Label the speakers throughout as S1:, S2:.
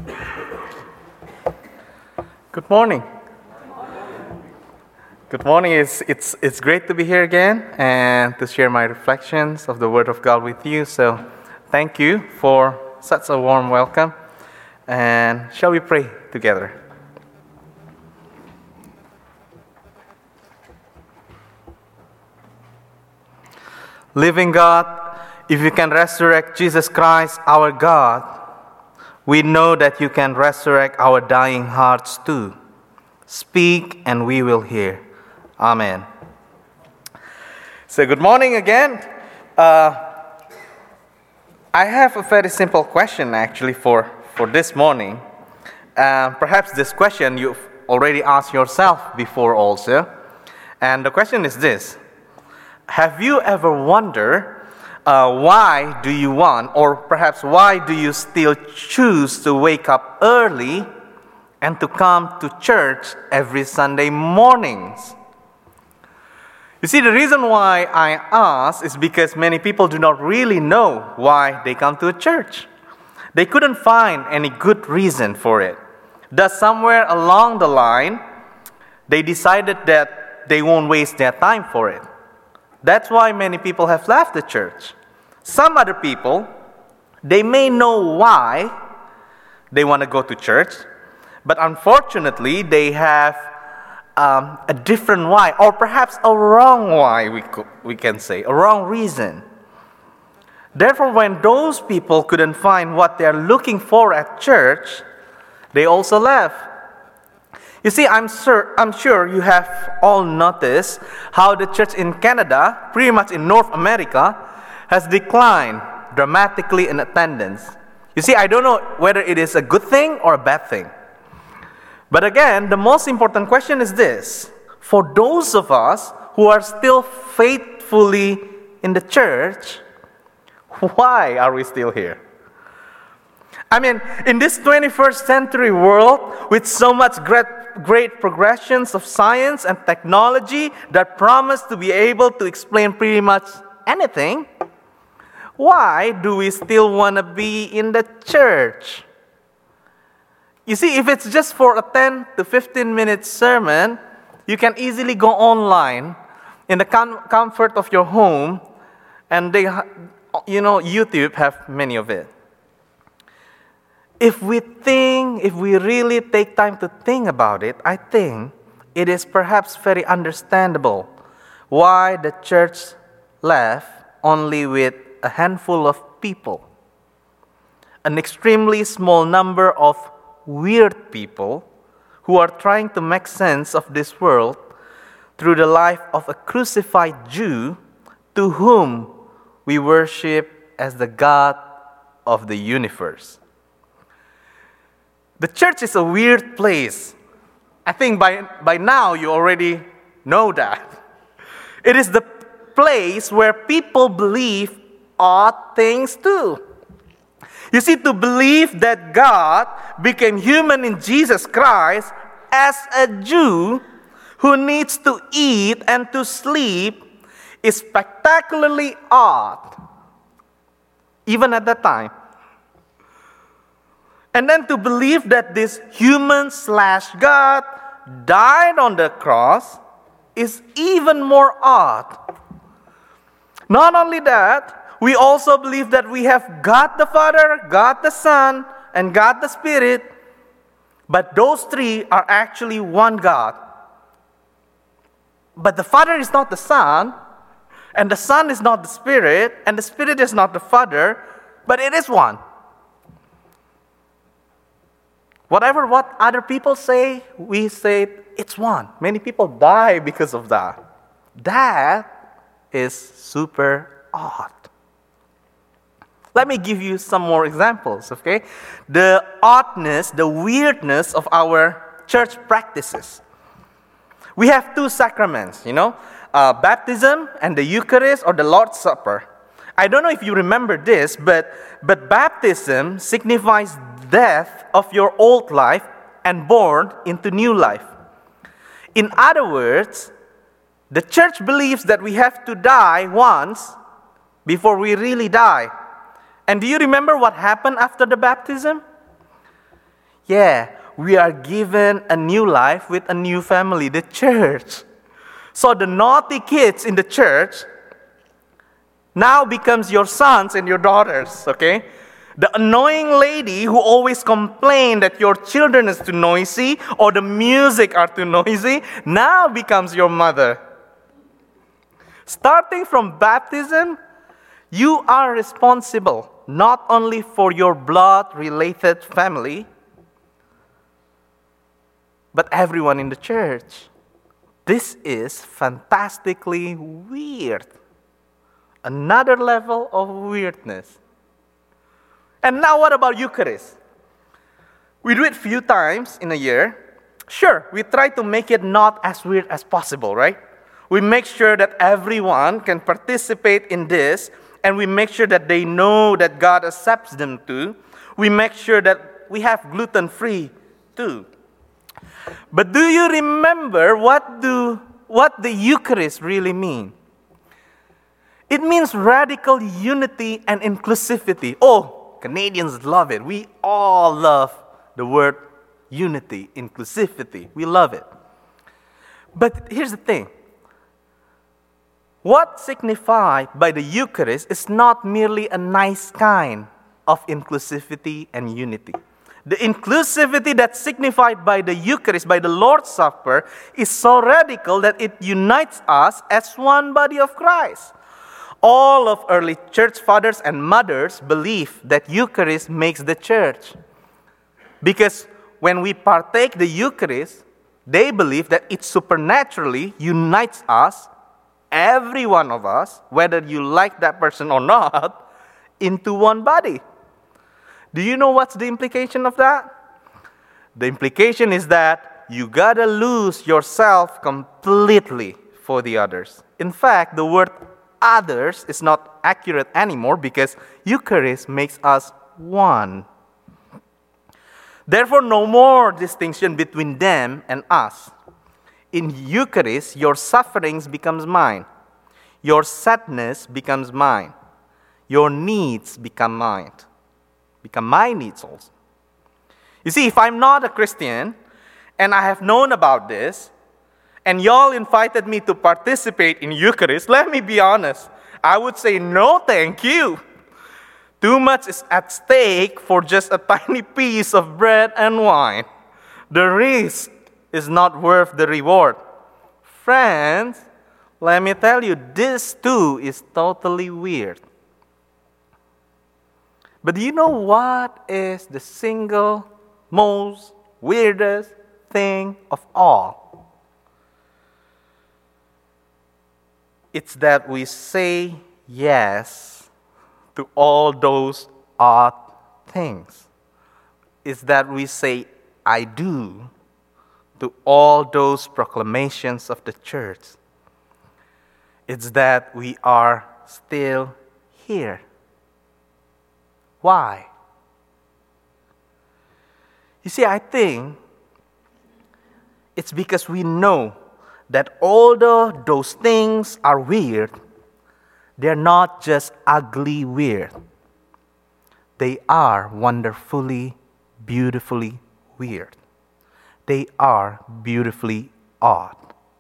S1: Good morning. Good morning. It's great to be here again and to share my reflections of the Word of God with you. So, thank you for such a warm welcome. And shall we pray together? Living God, if you can resurrect Jesus Christ, our God, we know that you can resurrect our dying hearts too. Speak and we will hear. Amen. So good morning again. I have a very simple question actually for this morning. Perhaps this question you've already asked yourself before also. And the question is this. Have you ever wondered why do you want, or perhaps why do you still choose to wake up early and to come to church every Sunday mornings? You see, the reason why I ask is because many people do not really know why they come to a church. They couldn't find any good reason for it. Thus, somewhere along the line, they decided that they won't waste their time for it. That's why many people have left the church. Some other people, they may know why they want to go to church, but unfortunately, they have a different why, or perhaps a wrong why, we can say, a wrong reason. Therefore, when those people couldn't find what they're looking for at church, they also left. You see, I'm sure you have all noticed how the church in Canada, pretty much in North America, has declined dramatically in attendance. You see, I don't know whether it is a good thing or a bad thing. But again, the most important question is this. For those of us who are still faithfully in the church, why are we still here? I mean, in this 21st century world, with so much great progressions of science and technology that promise to be able to explain pretty much anything, why do we still want to be in the church? You see, if it's just for a 10 to 15 minute sermon, you can easily go online in the comfort of your home, and YouTube have many of it. If we really take time to think about it, I think it is perhaps very understandable why the church left only with a handful of people. An extremely small number of weird people who are trying to make sense of this world through the life of a crucified Jew to whom we worship as the God of the universe. The church is a weird place. I think by now you already know that. It is the place where people believe odd things too. You see, to believe that God became human in Jesus Christ as a Jew who needs to eat and to sleep is spectacularly odd, even at that time. And then to believe that this human/God died on the cross is even more odd. Not only that, we also believe that we have God the Father, God the Son, and God the Spirit, but those three are actually one God. But the Father is not the Son, and the Son is not the Spirit, and the Spirit is not the Father, but it is one. Whatever what other people say, we say it's one. Many people die because of that. That is super odd. Let me give you some more examples, okay? The oddness, the weirdness of our church practices. We have two sacraments, baptism and the Eucharist or the Lord's Supper. I don't know if you remember this, but baptism signifies death of your old life and born into new life. In other words, the church believes that we have to die once before we really die. And do you remember what happened after the baptism? Yeah, we are given a new life with a new family, the church. So the naughty kids in the church now becomes your sons and your daughters, okay? The annoying lady who always complained that your children is too noisy or the music are too noisy now becomes your mother. Starting from baptism, you are responsible not only for your blood-related family, but everyone in the church. This is fantastically weird. Another level of weirdness. And now what about Eucharist? We do it few times in a year. Sure, we try to make it not as weird as possible, right? We make sure that everyone can participate in this, and we make sure that they know that God accepts them too. We make sure that we have gluten-free too. But do you remember what the Eucharist really means? It means radical unity and inclusivity. Oh, Canadians love it. We all love the word unity, inclusivity. We love it. But here's the thing. What signified by the Eucharist is not merely a nice kind of inclusivity and unity. The inclusivity that's signified by the Eucharist, by the Lord's Supper, is so radical that it unites us as one body of Christ. All of early church fathers and mothers believe that Eucharist makes the church. Because when we partake the Eucharist, they believe that it supernaturally unites us, every one of us, whether you like that person or not, into one body. Do you know what's the implication of that? The implication is that you gotta lose yourself completely for the others. In fact, the word others is not accurate anymore because Eucharist makes us one. Therefore, no more distinction between them and us. In Eucharist, your sufferings becomes mine. Your sadness becomes mine. Your needs become mine. Become my needs also. You see, if I'm not a Christian and I have known about this, and y'all invited me to participate in Eucharist, let me be honest, I would say no thank you. Too much is at stake for just a tiny piece of bread and wine. The risk is not worth the reward. Friends, let me tell you, this too is totally weird. But do you know what is the single most weirdest thing of all? It's that we say yes to all those odd things. It's that we say I do to all those proclamations of the church. It's that we are still here. Why? You see, I think it's because we know that although those things are weird, they're not just ugly weird. They are wonderfully, beautifully weird. They are beautifully odd.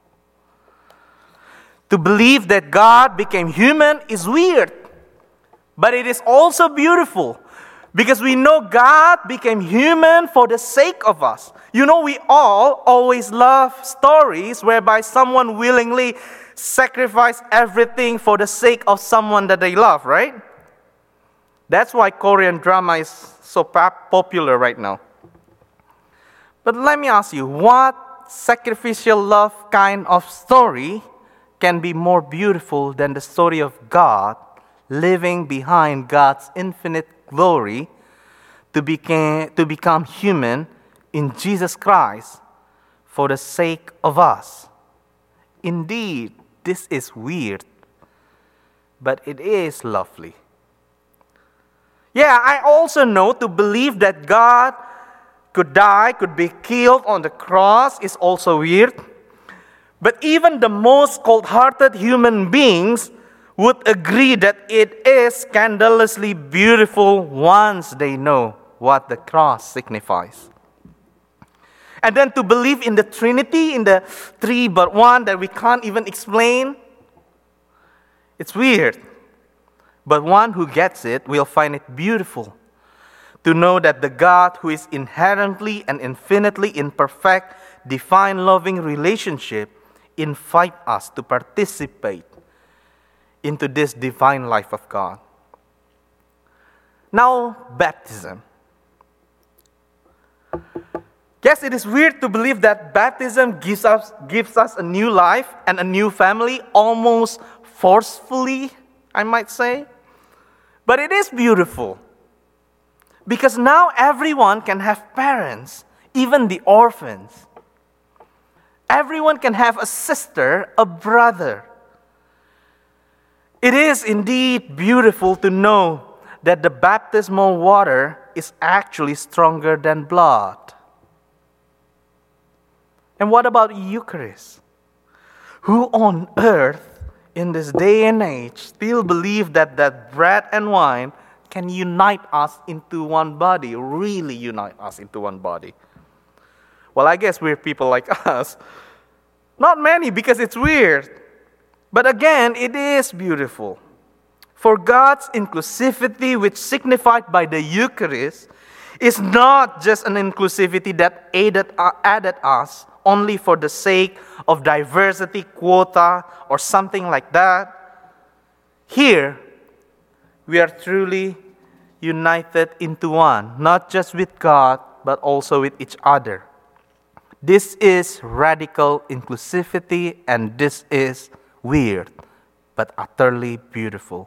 S1: To believe that God became human is weird, but it is also beautiful because we know God became human for the sake of us. You know, we all always love stories whereby someone willingly sacrificed everything for the sake of someone that they love, right? That's why Korean drama is so popular right now. But let me ask you, what sacrificial love kind of story can be more beautiful than the story of God living behind God's infinite glory to become human in Jesus Christ for the sake of us? Indeed, this is weird, but it is lovely. Yeah, I also know to believe that God could die, could be killed on the cross is also weird. But even the most cold-hearted human beings would agree that it is scandalously beautiful once they know what the cross signifies. And then to believe in the Trinity, in the three but one that we can't even explain. It's weird. But one who gets it will find it beautiful to know that the God who is inherently and infinitely in perfect, divine, loving relationship invite us to participate into this divine life of God. Now, baptism. Yes, it is weird to believe that baptism gives us a new life and a new family, almost forcefully, I might say. But it is beautiful. Because now everyone can have parents, even the orphans. Everyone can have a sister, a brother. It is indeed beautiful to know that the baptismal water is actually stronger than blood. And what about Eucharist? Who on earth in this day and age still believe that bread and wine can unite us into one body, really unite us into one body? Well, I guess we're people like us. Not many, because it's weird. But again, it is beautiful. For God's inclusivity, which signified by the Eucharist, is not just an inclusivity that added us only for the sake of diversity quota or something like that. Here, we are truly united into one, not just with God, but also with each other. This is radical inclusivity, and this is weird, but utterly beautiful.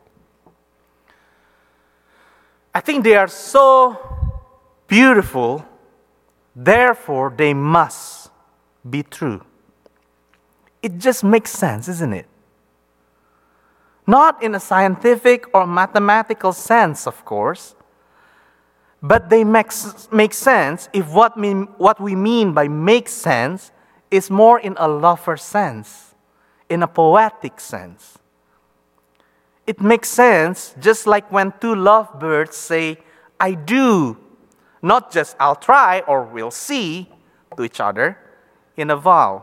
S1: I think they are so beautiful, therefore they must be true. It just makes sense, isn't it? Not in a scientific or mathematical sense, of course, but they make sense if what we mean by make sense is more in a lover sense, in a poetic sense. It makes sense just like when two lovebirds say, I do, not just I'll try or we'll see to each other in a vow.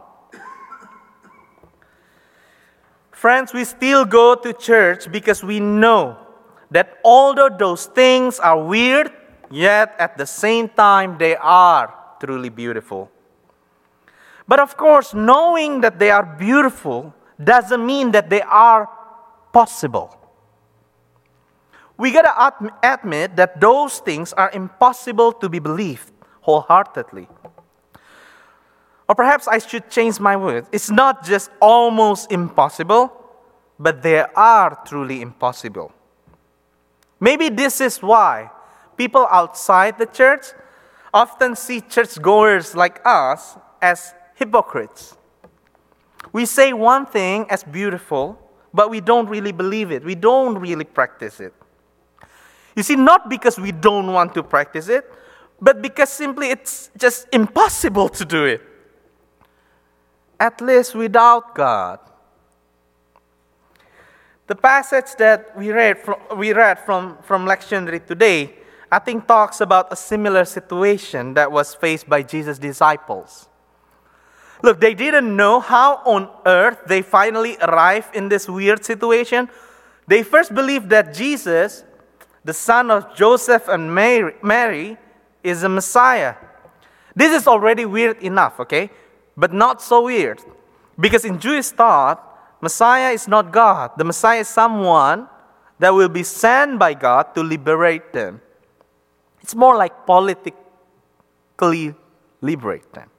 S1: Friends, we still go to church because we know that although those things are weird, yet at the same time they are truly beautiful. But of course, knowing that they are beautiful doesn't mean that they are possible. We gotta admit that those things are impossible to be believed wholeheartedly. Or perhaps I should change my words. It's not just almost impossible, but they are truly impossible. Maybe this is why people outside the church often see churchgoers like us as hypocrites. We say one thing as beautiful, but we don't really believe it. We don't really practice it. You see, not because we don't want to practice it, but because simply it's just impossible to do it. At least without God. The passage that we read from lectionary today, I think talks about a similar situation that was faced by Jesus' disciples. Look, they didn't know how on earth they finally arrived in this weird situation. They first believed that Jesus, the son of Joseph and Mary, is a Messiah. This is already weird enough, okay? But not so weird. Because in Jewish thought, Messiah is not God. The Messiah is someone that will be sent by God to liberate them. It's more like politically liberate them.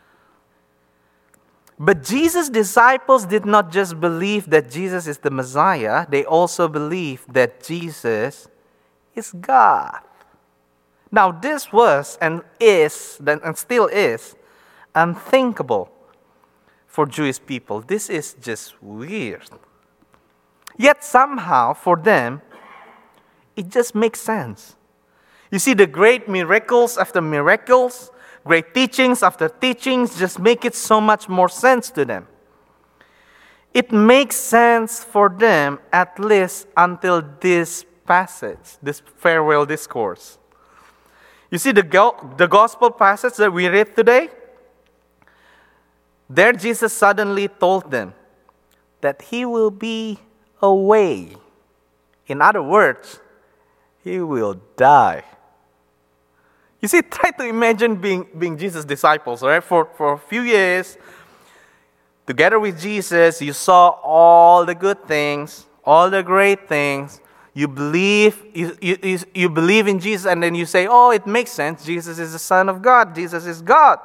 S1: But Jesus' disciples did not just believe that Jesus is the Messiah, they also believed that Jesus is God. Now this was and still is unthinkable for Jewish people. This is just weird. Yet somehow for them, it just makes sense. You see, the great miracles after miracles, great teachings after teachings just make it so much more sense to them. It makes sense for them at least until this passage, this farewell discourse. You see, the gospel passage that we read today, There Jesus suddenly told them that he will be away. In other words, he will die. You see, try to imagine being Jesus' disciples, right? For a few years, together with Jesus, you saw all the good things, all the great things. You believe in Jesus, and then you say, oh, it makes sense. Jesus is the Son of God. Jesus is God.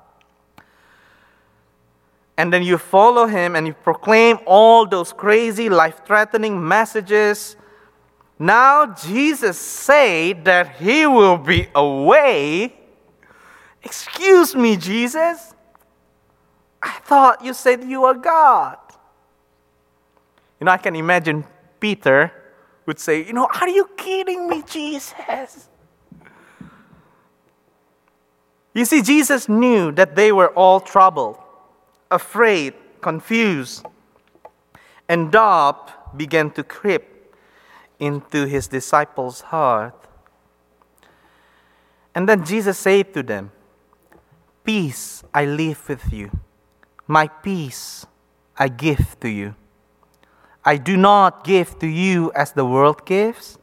S1: And then you follow him and you proclaim all those crazy, life-threatening messages. Now Jesus said that he will be away. Excuse me, Jesus. I thought you said you are God. I can imagine Peter would say, are you kidding me, Jesus? You see, Jesus knew that they were all troubled, afraid, confused, and doubt began to creep into his disciples' heart. And then Jesus said to them, peace I leave with you. My peace I give to you. I do not give to you as the world gives.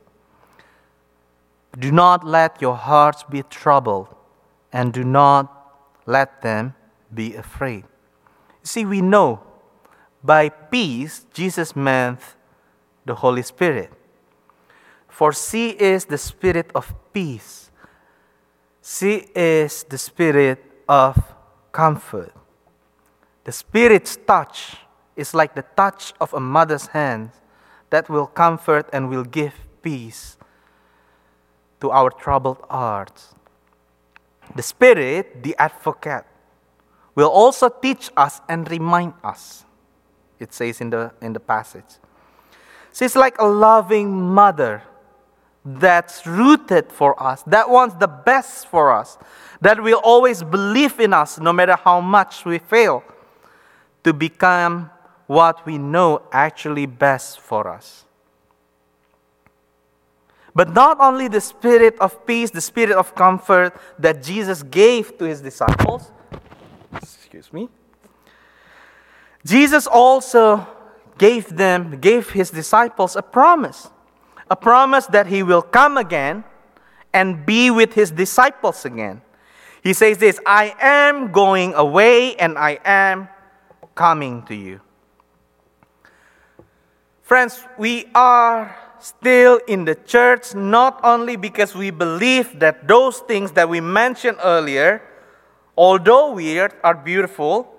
S1: Do not let your hearts be troubled, and do not let them be afraid. See, we know by peace, Jesus meant the Holy Spirit. For she is the Spirit of peace. She is the Spirit of comfort. The Spirit's touch is like the touch of a mother's hand that will comfort and will give peace to our troubled hearts. The Spirit, the advocate, will also teach us and remind us. It says in the passage. She's like a loving mother that's rooted for us, that wants the best for us, that will always believe in us no matter how much we fail to become what we know actually best for us. But not only the Spirit of peace, the Spirit of comfort that Jesus gave to his disciples, Jesus also gave his disciples a promise that he will come again and be with his disciples again. He says this, I am going away and I am coming to you. Friends, we are still in the church not only because we believe that those things that we mentioned earlier, although weird, are beautiful.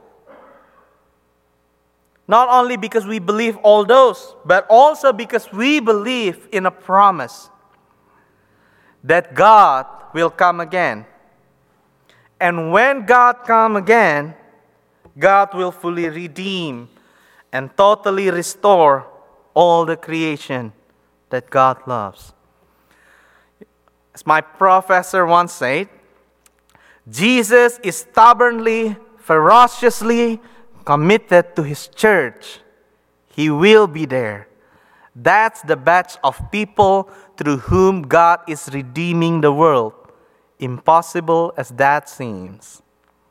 S1: Not only because we believe all those, but also because we believe in a promise that God will come again. And when God comes again, God will fully redeem and totally restore all the creation that God loves. As my professor once said, Jesus is stubbornly, ferociously committed to his church. He will be there. That's the batch of people through whom God is redeeming the world, impossible as that seems.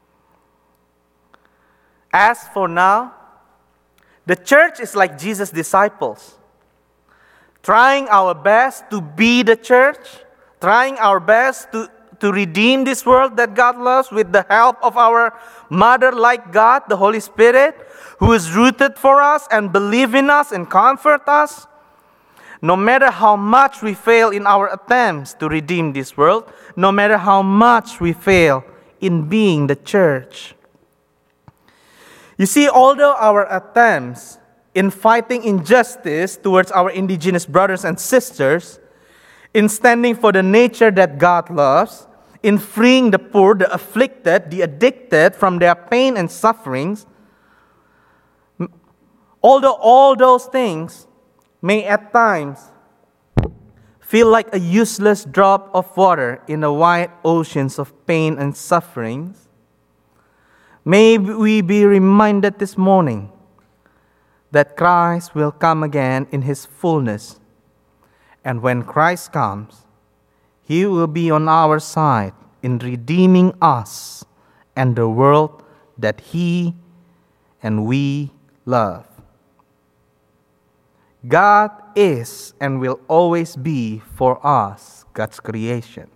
S1: As for now, the church is like Jesus' disciples, trying our best to be the church, trying our best to redeem this world that God loves with the help of our mother-like God, the Holy Spirit, who is rooted for us and believe in us and comfort us. No matter how much we fail in our attempts to redeem this world, no matter how much we fail in being the church. You see, although our attempts in fighting injustice towards our indigenous brothers and sisters, in standing for the nature that God loves, in freeing the poor, the afflicted, the addicted from their pain and sufferings, although all those things may at times feel like a useless drop of water in the wide oceans of pain and sufferings, may we be reminded this morning that Christ will come again in his fullness. And when Christ comes, he will be on our side in redeeming us and the world that he and we love. God is and will always be for us God's creation.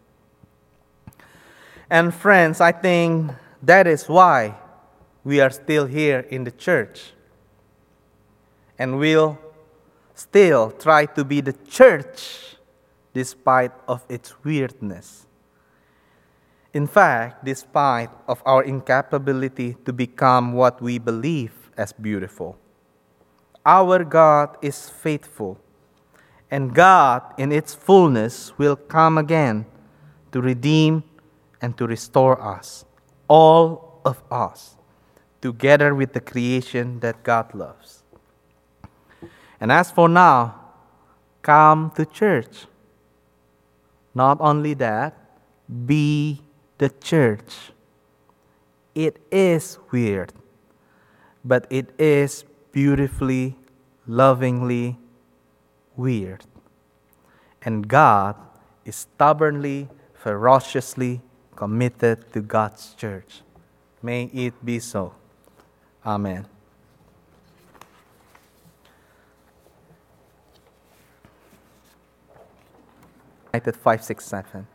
S1: And friends, I think that is why we are still here in the church. And will still try to be the church despite of its weirdness. In fact, despite of our incapability to become what we believe as beautiful. Our God is faithful, and God in its fullness will come again to redeem and to restore us, all of us, together with the creation that God loves. And as for now, come to church. Not only that, be the church. It is weird, but it is beautifully, lovingly weird. And God is stubbornly, ferociously committed to God's church. May it be so. Amen. United 5, 6, 7.